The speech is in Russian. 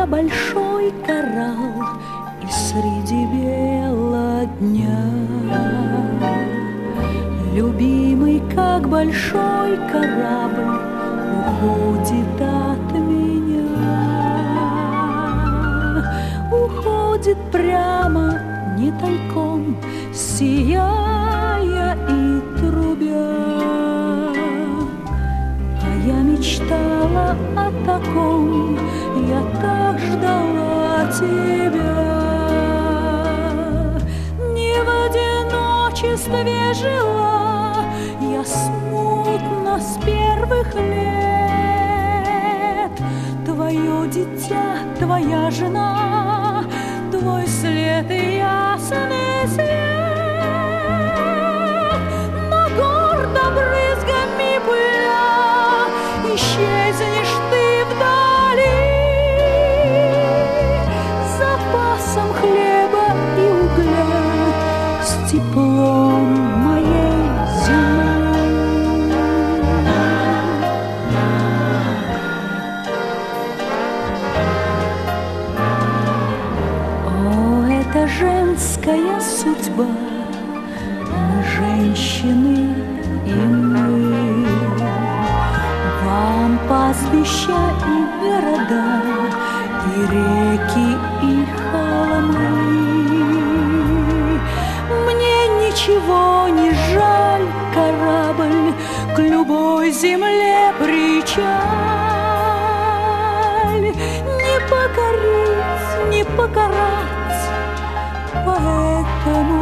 я большой коралл, и среди бела дня любимый, как большой корабль, уходит от меня. Уходит прямо, не тайком, сияя и трубя. А я мечтала о таком, я так ждала тебя. Не в одиночестве жила я смутно с первых лет. Твое дитя, твоя жена, твой след и ясный свет. Но гордо брызгами пыля исчезнешь ты вдали с запасом хлеба и угля, с теплом моей земли. О, это женская судьба, мы женщины и мы. Вам пастбища и города, и реки, и холмы. Мне ничего не жаль, корабль к любой земле причаль. Не покорить, не покарать, поэтому